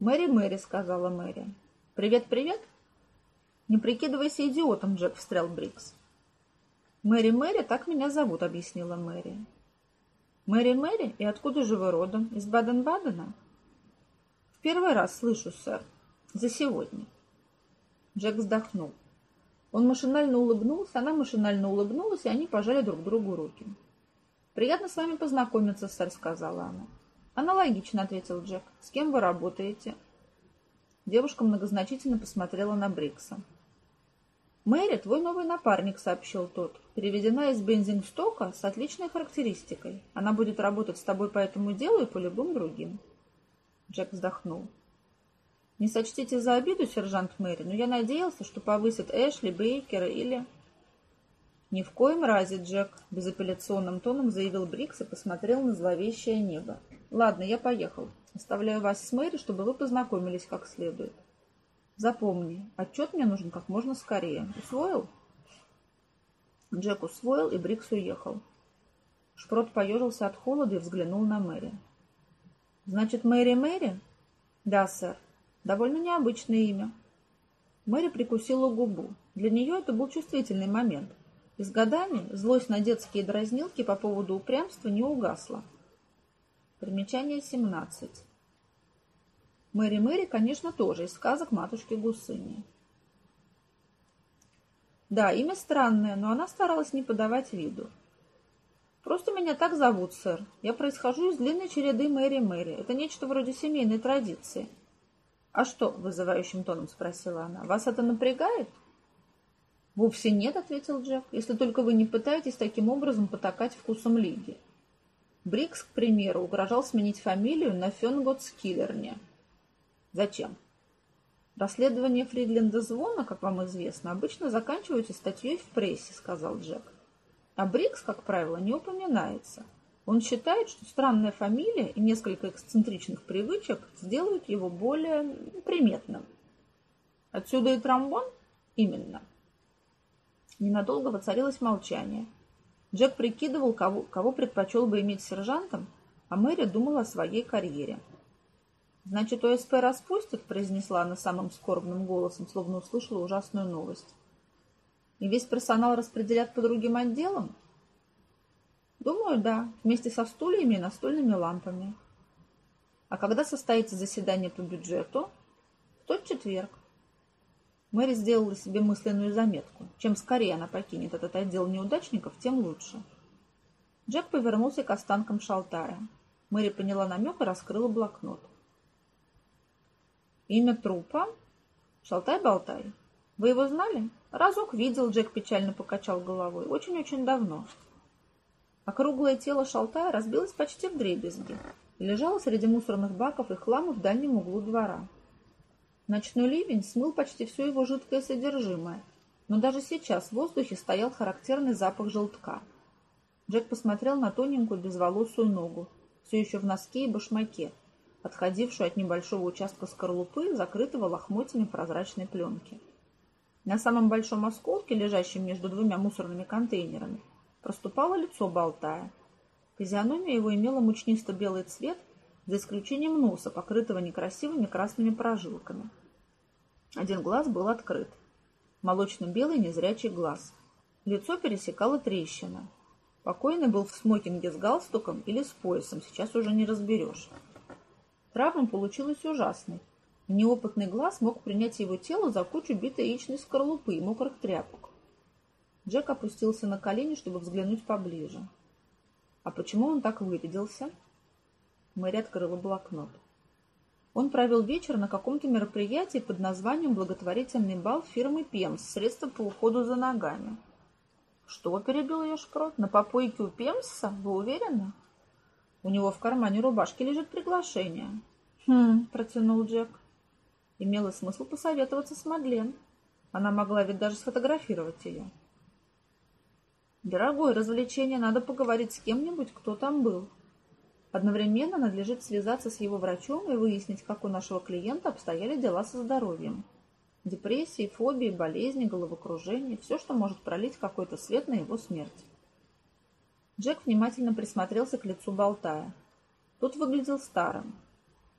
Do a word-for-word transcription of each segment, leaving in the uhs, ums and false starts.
«Мэри, Мэри», — сказала Мэри. «Привет, привет?» «Не прикидывайся идиотом, Джек», — встрял Брикс. «Мэри, Мэри, так меня зовут», — объяснила Мэри. «Мэри, Мэри? И откуда же вы родом? Из Баден-Бадена?» «В первый раз слышу, сэр. За сегодня». Джек вздохнул. Он машинально улыбнулся, она машинально улыбнулась, и они пожали друг другу руки. «Приятно с вами познакомиться, сэр», — сказала она. «Аналогично», — ответил Джек. «С кем вы работаете?» Девушка многозначительно посмотрела на Брикса. «Мэри, твой новый напарник», — сообщил тот. «Переведена из Бензингстока с отличной характеристикой. Она будет работать с тобой по этому делу и по любым другим». Джек вздохнул. «Не сочтите за обиду, сержант Мэри, но я надеялся, что повысят Эшли, Бейкера или...» «Ни в коем разе, Джек», — безапелляционным тоном заявил Брикс и посмотрел на зловещее небо. «Ладно, я поехал. Оставляю вас с Мэри, чтобы вы познакомились как следует. Запомни, отчет мне нужен как можно скорее. Усвоил?» Джек усвоил, и Брикс уехал. Шпрот поежился от холода и взглянул на Мэри. «Значит, Мэри Мэри?» «Да, сэр. Довольно необычное имя». Мэри прикусила губу. Для нее это был чувствительный момент. И с годами злость на детские дразнилки по поводу упрямства не угасла. Примечание семнадцать. Мэри Мэри, конечно, тоже из сказок матушки Гусыни. Да, имя странное, но она старалась не подавать виду. «Просто меня так зовут, сэр. Я происхожу из длинной череды Мэри Мэри. Это нечто вроде семейной традиции». «А что?» — вызывающим тоном спросила она. «Вас это напрягает?» «Вовсе нет», — ответил Джек, «если только вы не пытаетесь таким образом потакать вкусом лиги». Брикс, к примеру, угрожал сменить фамилию на Фёнготскиллерне. «Зачем?» «Расследование Фридленда Звона, как вам известно, обычно заканчиваются статьей в прессе», — сказал Джек. «А Брикс, как правило, не упоминается. Он считает, что странная фамилия и несколько эксцентричных привычек сделают его более приметным». «Отсюда и тромбон?» «Именно». Ненадолго воцарилось молчание. Джек прикидывал, кого, кого предпочел бы иметь сержантом, а Мэри думала о своей карьере. «Значит, ОСП распустят?» — произнесла она самым скорбным голосом, словно услышала ужасную новость. «И весь персонал распределят по другим отделам?» «Думаю, да, вместе со стульями и настольными лампами». «А когда состоится заседание по бюджету?» «В тот четверг». Мэри сделала себе мысленную заметку. Чем скорее она покинет этот отдел неудачников, тем лучше. Джек повернулся к останкам Шалтая. Мэри поняла намек и раскрыла блокнот. «Имя трупа? Шалтай-болтай. Вы его знали?» «Разок видел», — Джек печально покачал головой. «Очень-очень давно». Округлое тело Шалтая разбилось почти вдребезги и лежало среди мусорных баков и хлама в дальнем углу двора. Ночной ливень смыл почти все его жидкое содержимое, но даже сейчас в воздухе стоял характерный запах желтка. Джек посмотрел на тоненькую безволосую ногу, все еще в носке и башмаке, отходившую от небольшого участка скорлупы, закрытого лохмотьями прозрачной пленки. На самом большом осколке, лежащем между двумя мусорными контейнерами, проступало лицо Болтая. Физиономия его имела мучнисто-белый цвет, за исключением носа, покрытого некрасивыми красными прожилками. Один глаз был открыт. Молочно-белый незрячий глаз. Лицо пересекала трещина. Покойный был в смокинге с галстуком или с поясом, сейчас уже не разберешь. Травма получилась ужасной. Неопытный глаз мог принять его тело за кучу битой яичной скорлупы и мокрых тряпок. Джек опустился на колени, чтобы взглянуть поближе. А почему он так вырядился? Мэри открыла блокнот. Он провел вечер на каком-то мероприятии под названием «Благотворительный бал фирмы Пемс. Средства по уходу за ногами». «Что?» — перебил ее Шпрот. «На попойке у Пемса? Вы уверены?» «У него в кармане рубашки лежит приглашение». «Хм», — протянул Джек. Имело смысл посоветоваться с Мадлен. Она могла ведь даже сфотографировать ее. «Дорогое развлечение, надо поговорить с кем-нибудь, кто там был. Одновременно надлежит связаться с его врачом и выяснить, как у нашего клиента обстояли дела со здоровьем. Депрессии, фобии, болезни, головокружение – все, что может пролить какой-то свет на его смерть». Джек внимательно присмотрелся к лицу Болтая. Тот выглядел старым.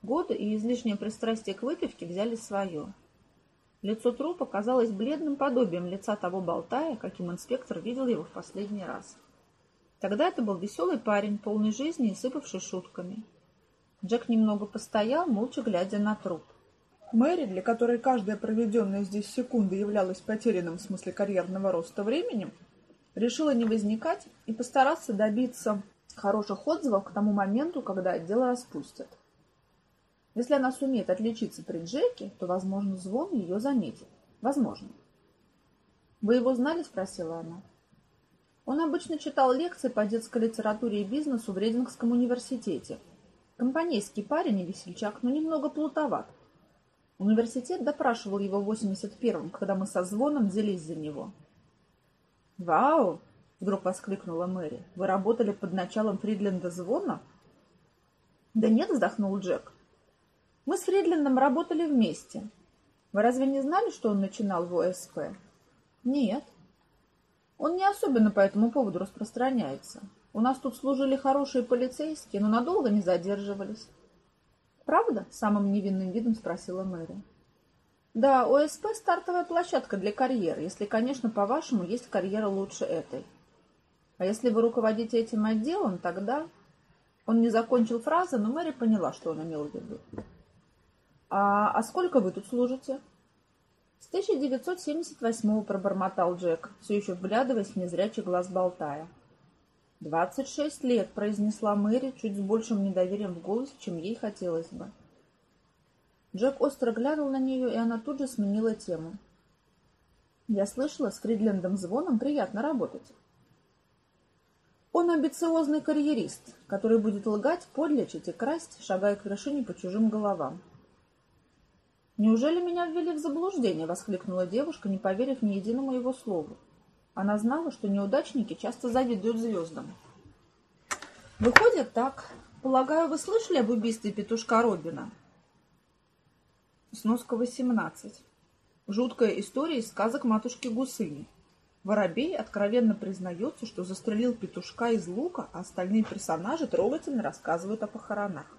Годы и излишнее пристрастие к выпивке взяли свое. Лицо трупа казалось бледным подобием лица того болтая, каким инспектор видел его в последний раз. Тогда это был веселый парень, полный жизни и сыпавший шутками. Джек немного постоял, молча глядя на труп. Мэри, для которой каждая проведенная здесь секунда являлась потерянным в смысле карьерного роста временем, решила не возникать и постараться добиться хороших отзывов к тому моменту, когда отдел распустят. Если она сумеет отличиться при Джеке, то, возможно, Звон ее заметит. Возможно. «Вы его знали?» – спросила она. Он обычно читал лекции по детской литературе и бизнесу в Рейдингском университете. Компанейский парень и весельчак, но немного плутоват. Университет допрашивал его в восемьдесят первом, когда мы со Звоном взялись за него. «Вау!» – вдруг воскликнула Мэри. «Вы работали под началом Фридленда Звона?» «Да нет», – вздохнул Джек. «Мы с Фридлендом работали вместе. Вы разве не знали, что он начинал в О С П?» «Нет. Он не особенно по этому поводу распространяется. У нас тут служили хорошие полицейские, но надолго не задерживались». «Правда?» – самым невинным видом спросила Мэри. «Да, О С П – стартовая площадка для карьеры, если, конечно, по-вашему, есть карьера лучше этой. А если вы руководите этим отделом, тогда...» Он не закончил фразы, но Мэри поняла, что он имел в виду. «А, а сколько вы тут служите?» «С тысяча девятьсот семьдесят восьмого», – пробормотал Джек, все еще вглядываясь в незрячий глаз болтая. «Двадцать шесть лет», – произнесла Мэри чуть с большим недоверием в голосе, чем ей хотелось бы. Джек остро глянул на нее, и она тут же сменила тему. «Я слышала, с Фридлендом Звоном приятно работать. Он амбициозный карьерист, который будет лгать, подлечить и красть, шагая к вершине по чужим головам». «Неужели меня ввели в заблуждение?» – воскликнула девушка, не поверив ни единому его слову. Она знала, что неудачники часто завидуют звездам. «Выходит так. Полагаю, вы слышали об убийстве петушка Робина?» Сноска восемнадцать. Жуткая история из сказок матушки Гусыни. Воробей откровенно признается, что застрелил петушка из лука, а остальные персонажи трогательно рассказывают о похоронах.